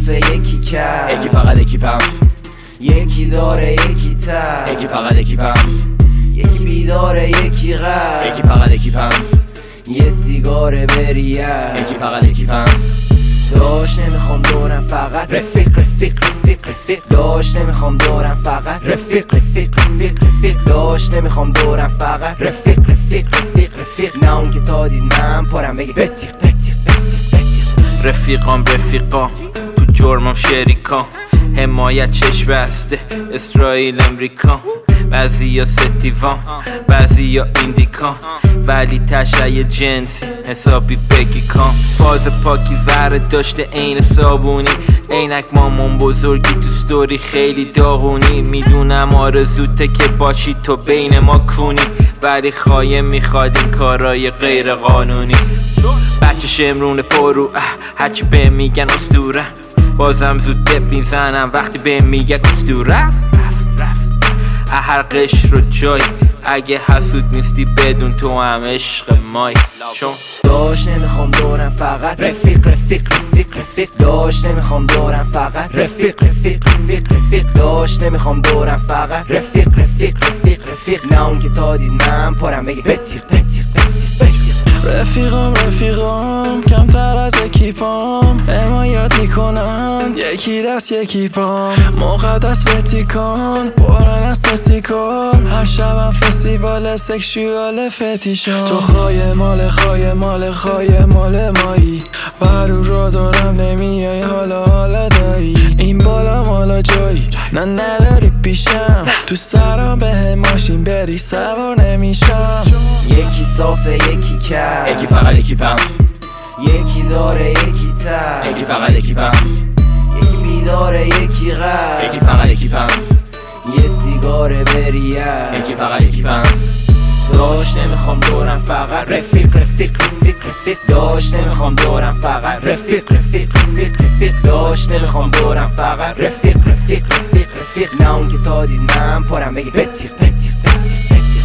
صافه یکی کرد، یکی فقط اکیپم، یکی داره یکی تر، یکی فقط اکیپم، یکی بیداره یکی غر، یکی فقط اکیپم، یه سیگار بریه، یکی فقط اکیپم. داش نمیخوام دورم فقط رفیق رفیق رفیق رفیق، داش نمیخوام دورم فقط رفیق رفیق رفیق رفیق، داش نمیخوام دورم فقط رفیق رفیق رفیق رفیق، نه اون که تا دید من پرم بگه بتیق بتیق بتیق بتیق. رفیقام تو جرمم شریکام، حمایت چشم بسته اسرائیل امریکا، بعضی یا ستیوان بعضی یا ایندیکان، ولی تشعه جنسی حسابی بگی کام. فاز پاکی وره داشته این صابونی، عینک مامان بزرگی تو ستوری خیلی داغونی. میدونم آرزوته که باشی تو بین ما کونی، ولی خواهی میخواد این کارای غیر قانونی. بچه شمرون پرو هرچی به میگن اسطوره، بازم زود دپ میزنم وقتی به میگه اسطوره. هر قشر رو جای، اگه حسود نیستی بدون تو هم عشق مای. چون داش نمیخوام دورم فقط رفیق رفیق رفیق رفیق، داش نمیخوام دورم فقط رفیق رفیق رفیق رفیق، داش نمیخوام دورم فقط رفیق رفیق رفیق رفیق، نه اون که تا دید من پرم بگه بتیق بتیق بتیق بتیق. رفیقام کمتر از اکیپام، حمایت میکنن یکی دست یکی پام، مقدس فتیکان برن از تسیکار، هر شبم فستیوال سکشوال فتیشان. تو خواهی مال مایی، برو رو دارم نمیای حالا دایی، این بالا مالا جایی نه نداری پیشم، تو سرم به ماشین بری سوار نمیشم. یکی صافه یکی کرد، یکی فقط اکیپم، یکی داره یکی تر، یکی فقط اکیپم، یکی بیداره یکی غر، یکی فقط اکیپم، یه سیگار بریه، یکی فقط اکیپم. داش نمیخوام دورم فقط رفیق رفیق رفیق رفیق، داش نمیخوام دورم فقط رفیق رفیق رفیق رفیق، داش نمیخوام دورم فقط رفیق رفیق رفیق رفیق، نه اون که تا دید من پرم بگه بتیق بتیق بتیق بتیق.